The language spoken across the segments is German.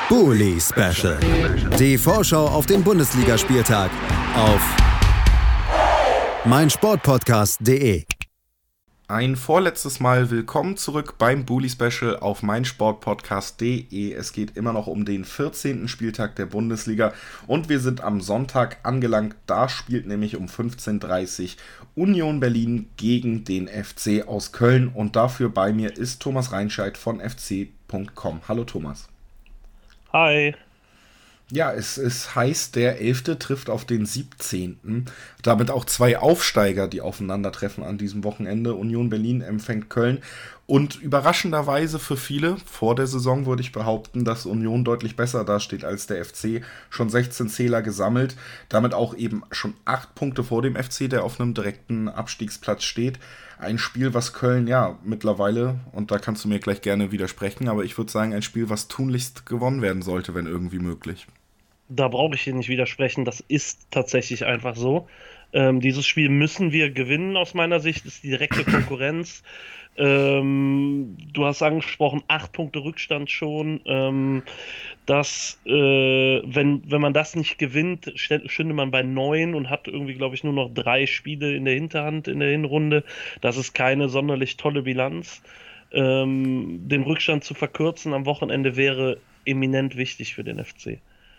Bully Special. Die Vorschau auf den Bundesligaspieltag auf meinsportpodcast.de. Ein vorletztes Mal willkommen zurück beim Bully Special auf meinsportpodcast.de. Es geht immer noch um den 14. Spieltag der Bundesliga und wir sind am Sonntag angelangt. Da spielt nämlich um 15:30 Uhr Union Berlin gegen den FC aus Köln und dafür bei mir ist Thomas Reinscheid von fc.com. Hallo Thomas. Hi. Ja, es heißt, der 11. trifft auf den 17. Damit auch zwei Aufsteiger, die aufeinandertreffen an diesem Wochenende. Union Berlin empfängt Köln. Und überraschenderweise für viele, vor der Saison würde ich behaupten, dass Union deutlich besser dasteht als der FC. Schon 16 Zähler gesammelt. Damit auch eben schon 8 Punkte vor dem FC, der auf einem direkten Abstiegsplatz steht. Ein Spiel, was Köln ja mittlerweile, und da kannst du mir gleich gerne widersprechen, aber ich würde sagen, ein Spiel, was tunlichst gewonnen werden sollte, wenn irgendwie möglich. Da brauche ich dir nicht widersprechen, das ist tatsächlich einfach so. Dieses Spiel müssen wir gewinnen aus meiner Sicht, ist die direkte Konkurrenz. Du hast angesprochen, 8 Punkte Rückstand schon. Wenn man das nicht gewinnt, stünde man bei 9 und hat irgendwie, glaube ich, nur noch 3 Spiele in der Hinterhand in der Hinrunde. Das ist keine sonderlich tolle Bilanz. Den Rückstand zu verkürzen am Wochenende wäre eminent wichtig für den FC.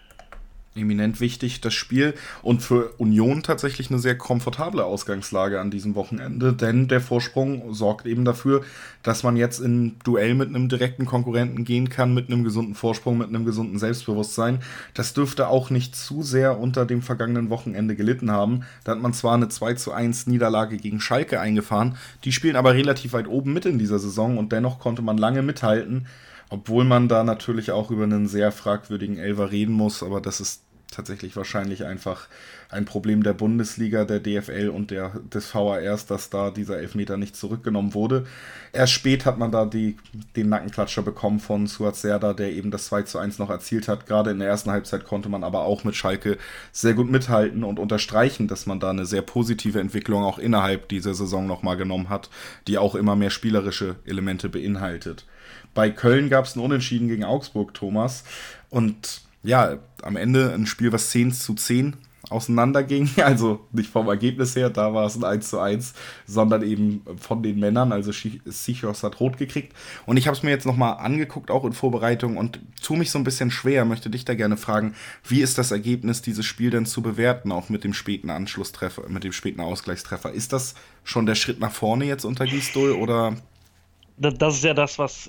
Eminent wichtig, das Spiel, und für Union tatsächlich eine sehr komfortable Ausgangslage an diesem Wochenende, denn der Vorsprung sorgt eben dafür, dass man jetzt in Duell mit einem direkten Konkurrenten gehen kann, mit einem gesunden Vorsprung, mit einem gesunden Selbstbewusstsein. Das dürfte auch nicht zu sehr unter dem vergangenen Wochenende gelitten haben. Da hat man zwar eine 2:1 Niederlage gegen Schalke eingefahren, die spielen aber relativ weit oben mit in dieser Saison und dennoch konnte man lange mithalten, obwohl man da natürlich auch über einen sehr fragwürdigen Elfer reden muss, aber das ist tatsächlich wahrscheinlich einfach ein Problem der Bundesliga, der DFL und des VARs, dass da dieser Elfmeter nicht zurückgenommen wurde. Erst spät hat man da den Nackenklatscher bekommen von Suat Serdar, der eben das 2:1 noch erzielt hat. Gerade in der ersten Halbzeit konnte man aber auch mit Schalke sehr gut mithalten und unterstreichen, dass man da eine sehr positive Entwicklung auch innerhalb dieser Saison nochmal genommen hat, die auch immer mehr spielerische Elemente beinhaltet. Bei Köln gab es ein Unentschieden gegen Augsburg, Thomas, und ja, am Ende ein Spiel, was 10:10 auseinanderging, also nicht vom Ergebnis her, da war es ein 1:1, sondern eben von den Männern, also Sichos hat rot gekriegt. Und ich habe es mir jetzt nochmal angeguckt, auch in Vorbereitung, und tue mich so ein bisschen schwer, möchte dich da gerne fragen, wie ist das Ergebnis dieses Spiel denn zu bewerten, auch mit dem späten Anschlusstreffer, mit dem späten Ausgleichstreffer? Ist das schon der Schritt nach vorne jetzt unter Gisdol, oder? Das ist ja das, was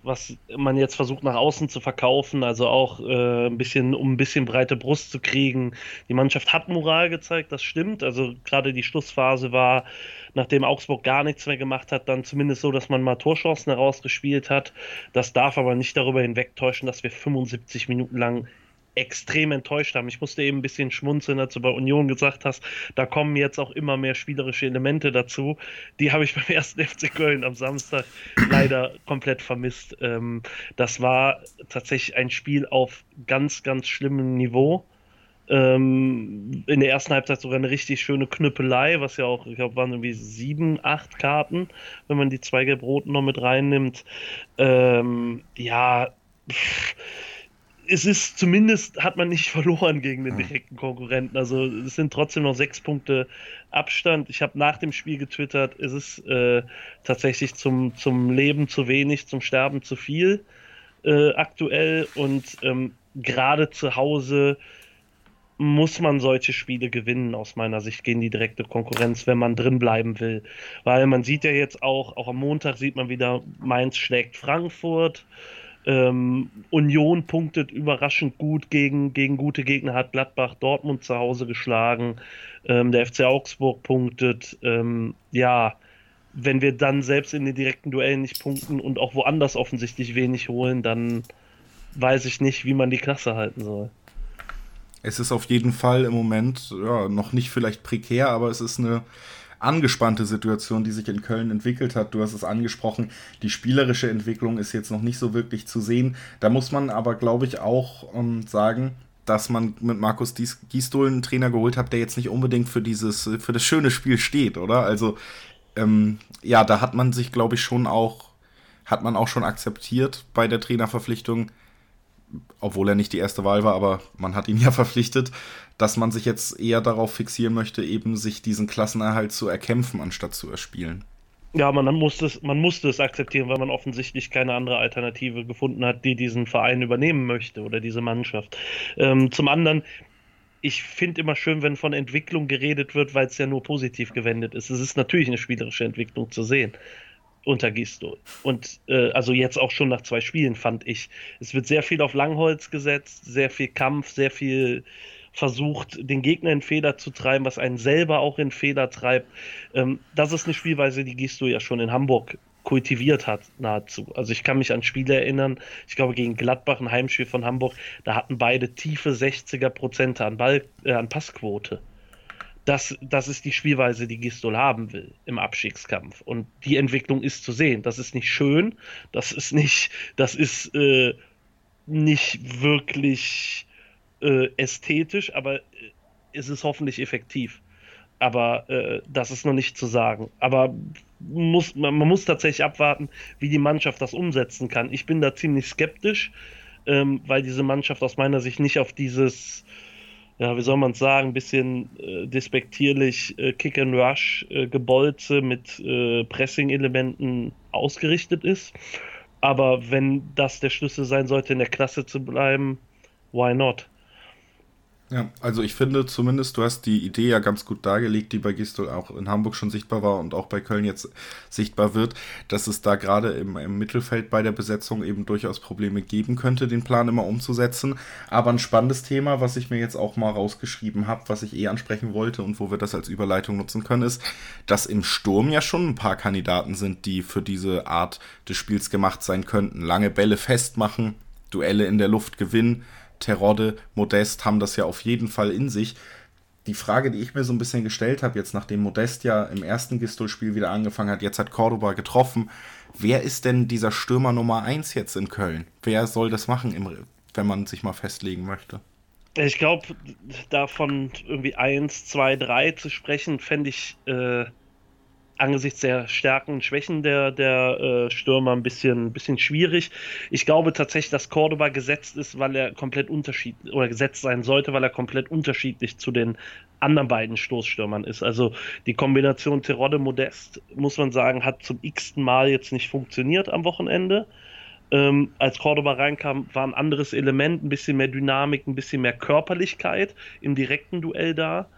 man jetzt versucht nach außen zu verkaufen, also auch um ein bisschen breite Brust zu kriegen. Die Mannschaft hat Moral gezeigt, das stimmt. Also gerade die Schlussphase war, nachdem Augsburg gar nichts mehr gemacht hat, dann zumindest so, dass man mal Torchancen herausgespielt hat. Das darf aber nicht darüber hinwegtäuschen, dass wir 75 Minuten lang extrem enttäuscht haben. Ich musste eben ein bisschen schmunzeln, als du bei Union gesagt hast, da kommen jetzt auch immer mehr spielerische Elemente dazu. Die habe ich beim ersten FC Köln am Samstag leider komplett vermisst. Das war tatsächlich ein Spiel auf ganz, ganz schlimmem Niveau. In der ersten Halbzeit sogar eine richtig schöne Knüppelei, was ja auch, ich glaube, waren irgendwie 7, 8 Karten, wenn man die 2 Gelb-Roten noch mit reinnimmt. Es ist zumindest, hat man nicht verloren gegen den direkten Konkurrenten. Also es sind trotzdem noch 6 Punkte Abstand. Ich habe nach dem Spiel getwittert, es ist tatsächlich zum Leben zu wenig, zum Sterben zu viel aktuell. Und gerade zu Hause muss man solche Spiele gewinnen, aus meiner Sicht, gegen die direkte Konkurrenz, wenn man drin bleiben will. Weil man sieht ja jetzt auch am Montag sieht man wieder, Mainz schlägt Frankfurt. Union punktet überraschend gut gegen gute Gegner, hat Gladbach, Dortmund zu Hause geschlagen, der FC Augsburg punktet. Wenn wir dann selbst in den direkten Duellen nicht punkten und auch woanders offensichtlich wenig holen, dann weiß ich nicht, wie man die Klasse halten soll. Es ist auf jeden Fall im Moment noch nicht vielleicht prekär, aber es ist eine angespannte Situation, die sich in Köln entwickelt hat. Du hast es angesprochen, die spielerische Entwicklung ist jetzt noch nicht so wirklich zu sehen. Da muss man aber, glaube ich, auch sagen, dass man mit Markus Gisdol einen Trainer geholt hat, der jetzt nicht unbedingt für das schöne Spiel steht, oder? Also, da hat man sich, glaube ich, schon auch akzeptiert bei der Trainerverpflichtung, obwohl er nicht die erste Wahl war, aber man hat ihn ja verpflichtet, dass man sich jetzt eher darauf fixieren möchte, eben sich diesen Klassenerhalt zu erkämpfen, anstatt zu erspielen. Ja, man musste es akzeptieren, weil man offensichtlich keine andere Alternative gefunden hat, die diesen Verein übernehmen möchte oder diese Mannschaft. Zum anderen, ich finde immer schön, wenn von Entwicklung geredet wird, weil es ja nur positiv gewendet ist. Es ist natürlich eine spielerische Entwicklung zu sehen unter Gistol. Und also jetzt auch schon nach 2 Spielen, fand ich. Es wird sehr viel auf Langholz gesetzt, sehr viel Kampf, sehr viel versucht, den Gegner in Fehler zu treiben, was einen selber auch in Fehler treibt. Das ist eine Spielweise, die Gistol ja schon in Hamburg kultiviert hat, nahezu. Also ich kann mich an Spiele erinnern, ich glaube gegen Gladbach, ein Heimspiel von Hamburg, da hatten beide tiefe 60er% an Passquote. Das ist die Spielweise, die Gistol haben will im Abstiegskampf. Und die Entwicklung ist zu sehen. Das ist nicht schön, das ist nicht wirklich ästhetisch, aber es ist hoffentlich effektiv. Aber das ist noch nicht zu sagen. Aber man muss tatsächlich abwarten, wie die Mannschaft das umsetzen kann. Ich bin da ziemlich skeptisch, weil diese Mannschaft aus meiner Sicht nicht auf dieses, ja, wie soll man es sagen, ein bisschen despektierlich Kick-and-Rush-Gebolze mit Pressing-Elementen ausgerichtet ist. Aber wenn das der Schlüssel sein sollte, in der Klasse zu bleiben, why not? Ja, also ich finde zumindest, du hast die Idee ja ganz gut dargelegt, die bei Gistol auch in Hamburg schon sichtbar war und auch bei Köln jetzt sichtbar wird, dass es da gerade im Mittelfeld bei der Besetzung eben durchaus Probleme geben könnte, den Plan immer umzusetzen. Aber ein spannendes Thema, was ich mir jetzt auch mal rausgeschrieben habe, was ich ansprechen wollte und wo wir das als Überleitung nutzen können, ist, dass im Sturm ja schon ein paar Kandidaten sind, die für diese Art des Spiels gemacht sein könnten. Lange Bälle festmachen, Duelle in der Luft gewinnen. Terodde, Modest haben das ja auf jeden Fall in sich. Die Frage, die ich mir so ein bisschen gestellt habe, jetzt nachdem Modest ja im ersten Gistol-Spiel wieder angefangen hat, jetzt hat Cordoba getroffen, wer ist denn dieser Stürmer Nummer 1 jetzt in Köln? Wer soll das machen, wenn man sich mal festlegen möchte? Ich glaube, davon irgendwie 1, 2, 3 zu sprechen, fände ich angesichts der Stärken und Schwächen der Stürmer ein bisschen schwierig. Ich glaube tatsächlich, dass Cordoba gesetzt ist, weil er komplett gesetzt sein sollte, weil er komplett unterschiedlich zu den anderen beiden Stoßstürmern ist. Also die Kombination Terodde-Modest, muss man sagen, hat zum x-ten Mal jetzt nicht funktioniert am Wochenende. Als Cordoba reinkam, war ein anderes Element, ein bisschen mehr Dynamik, ein bisschen mehr Körperlichkeit im direkten Duell da.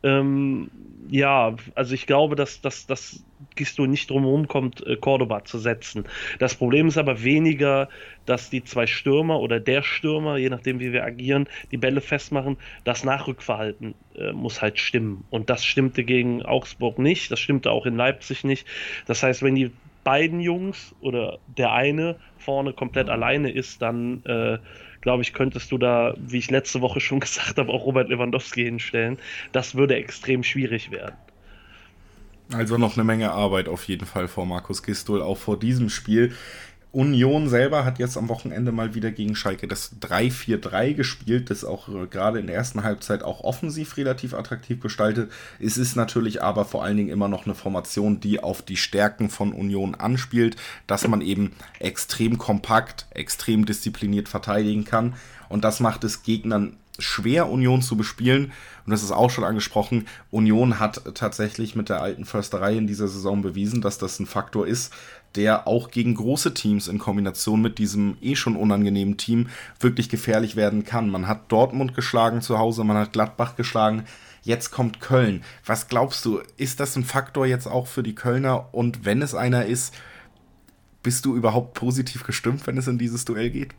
Ja, also ich glaube, dass Gistol nicht drumherum kommt, Cordoba zu setzen. Das Problem ist aber weniger, dass die 2 Stürmer oder der Stürmer, je nachdem wie wir agieren, die Bälle festmachen. Das Nachrückverhalten muss halt stimmen. Und das stimmte gegen Augsburg nicht, das stimmte auch in Leipzig nicht. Das heißt, wenn die beiden Jungs oder der eine vorne komplett alleine ist, dann glaube ich, könntest du da, wie ich letzte Woche schon gesagt habe, auch Robert Lewandowski hinstellen. Das würde extrem schwierig werden. Also noch eine Menge Arbeit auf jeden Fall vor Markus Gistol, auch vor diesem Spiel. Union selber hat jetzt am Wochenende mal wieder gegen Schalke das 3-4-3 gespielt, das auch gerade in der ersten Halbzeit auch offensiv relativ attraktiv gestaltet. Es ist natürlich aber vor allen Dingen immer noch eine Formation, die auf die Stärken von Union anspielt, dass man eben extrem kompakt, extrem diszipliniert verteidigen kann und das macht es Gegnern schwer, Union zu bespielen. Und das ist auch schon angesprochen, Union hat tatsächlich mit der alten Försterei in dieser Saison bewiesen, dass das ein Faktor ist, der auch gegen große Teams in Kombination mit diesem schon unangenehmen Team wirklich gefährlich werden kann. Man hat Dortmund geschlagen zu Hause, man hat Gladbach geschlagen, jetzt kommt Köln. Was glaubst du, ist das ein Faktor jetzt auch für die Kölner? Und wenn es einer ist, bist du überhaupt positiv gestimmt, wenn es in dieses Duell geht?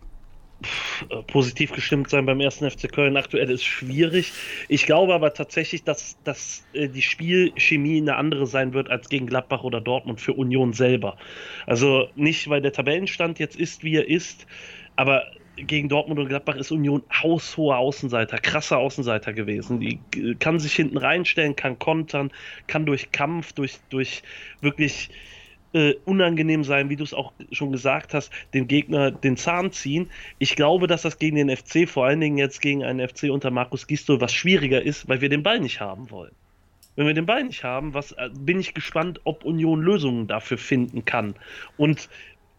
Positiv gestimmt sein beim 1. FC Köln aktuell ist schwierig. Ich glaube aber tatsächlich, dass die Spielchemie eine andere sein wird als gegen Gladbach oder Dortmund für Union selber. Also nicht, weil der Tabellenstand jetzt ist, wie er ist, aber gegen Dortmund und Gladbach ist Union haushoher Außenseiter, krasser Außenseiter gewesen. Die kann sich hinten reinstellen, kann kontern, kann durch Kampf, durch wirklich unangenehm sein, wie du es auch schon gesagt hast, dem Gegner den Zahn ziehen. Ich glaube, dass das gegen den FC, vor allen Dingen jetzt gegen einen FC unter Markus Gistol, was schwieriger ist, weil wir den Ball nicht haben wollen. Wenn wir den Ball nicht haben, bin ich gespannt, ob Union Lösungen dafür finden kann. Und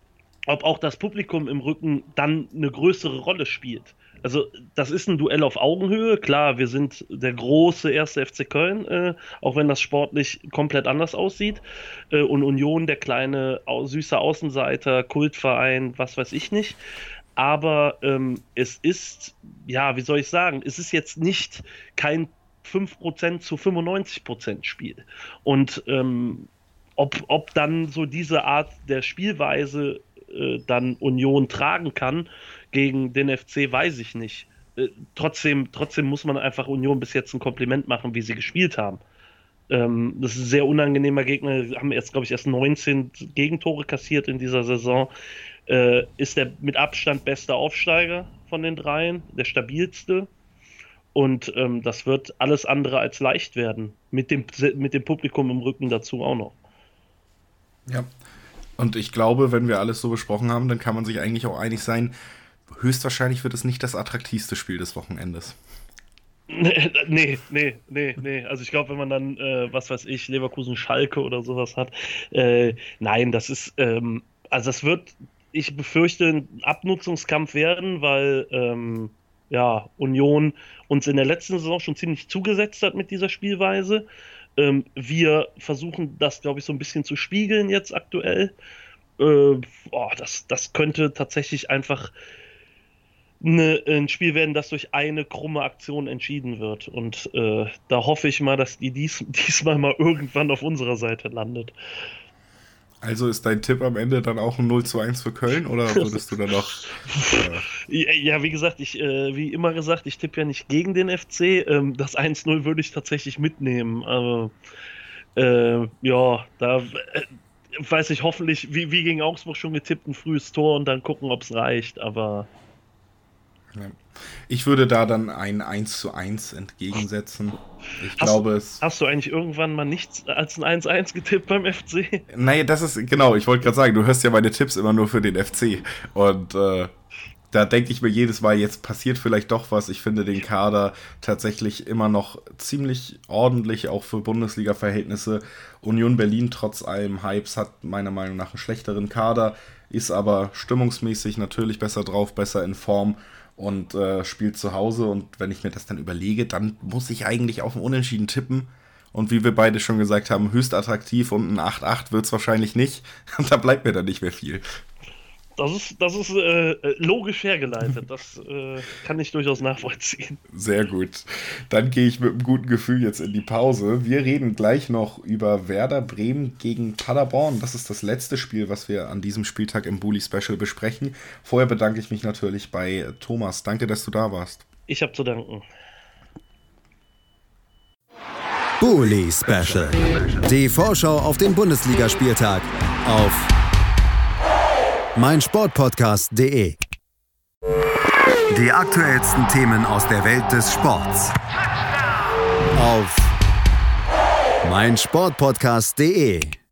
ob auch das Publikum im Rücken dann eine größere Rolle spielt. Also das ist ein Duell auf Augenhöhe. Klar, wir sind der große erste FC Köln, auch wenn das sportlich komplett anders aussieht. Und Union der kleine, süße Außenseiter, Kultverein, was weiß ich nicht. Aber es ist, ja, wie soll ich sagen, es ist jetzt nicht kein 5% zu 95% Spiel. Und ob dann so diese Art der Spielweise dann Union tragen kann gegen den FC, weiß ich nicht. Trotzdem muss man einfach Union bis jetzt ein Kompliment machen, wie sie gespielt haben. Das ist ein sehr unangenehmer Gegner, haben jetzt, glaube ich, erst 19 Gegentore kassiert in dieser Saison. Ist der mit Abstand beste Aufsteiger von den dreien, der stabilste. Und das wird alles andere als leicht werden. Mit dem Publikum im Rücken dazu auch noch. Ja. Und ich glaube, wenn wir alles so besprochen haben, dann kann man sich eigentlich auch einig sein, höchstwahrscheinlich wird es nicht das attraktivste Spiel des Wochenendes. Nee. Also ich glaube, wenn man dann, was weiß ich, Leverkusen-Schalke oder sowas hat, nein, das ist, also das wird, ich befürchte, ein Abnutzungskampf werden, weil, Union uns in der letzten Saison schon ziemlich zugesetzt hat mit dieser Spielweise. Wir versuchen das, glaube ich, so ein bisschen zu spiegeln jetzt aktuell. Das könnte tatsächlich einfach ein Spiel werden, das durch eine krumme Aktion entschieden wird. Und da hoffe ich mal, dass die diesmal mal irgendwann auf unserer Seite landet. Also ist dein Tipp am Ende dann auch ein 0:1 für Köln oder würdest du dann noch... Ja, wie gesagt, wie immer gesagt, ich tippe ja nicht gegen den FC. Das 1:0 würde ich tatsächlich mitnehmen. Aber da weiß ich hoffentlich, wie gegen Augsburg schon getippt, ein frühes Tor und dann gucken, ob es reicht. Aber... Ja. Ich würde da dann ein 1:1 entgegensetzen. Hast du eigentlich irgendwann mal nichts als ein 1:1 getippt beim FC? Naja, das ist, genau, ich wollte gerade sagen, du hörst ja meine Tipps immer nur für den FC. Und da denke ich mir jedes Mal, jetzt passiert vielleicht doch was. Ich finde den Kader tatsächlich immer noch ziemlich ordentlich, auch für Bundesliga-Verhältnisse. Union Berlin, trotz allem Hypes, hat meiner Meinung nach einen schlechteren Kader, ist aber stimmungsmäßig natürlich besser drauf, besser in Form und spielt zu Hause. Und wenn ich mir das dann überlege, dann muss ich eigentlich auf ein Unentschieden tippen. Und wie wir beide schon gesagt haben, höchst attraktiv und ein 8:8 wird es wahrscheinlich nicht. Und da bleibt mir dann nicht mehr viel. Das ist logisch hergeleitet. Das kann ich durchaus nachvollziehen. Sehr gut. Dann gehe ich mit einem guten Gefühl jetzt in die Pause. Wir reden gleich noch über Werder Bremen gegen Paderborn. Das ist das letzte Spiel, was wir an diesem Spieltag im Bully Special besprechen. Vorher bedanke ich mich natürlich bei Thomas. Danke, dass du da warst. Ich habe zu danken. Bully Special. Die Vorschau auf den Bundesligaspieltag auf meinsportpodcast.de. Die aktuellsten Themen aus der Welt des Sports auf meinsportpodcast.de.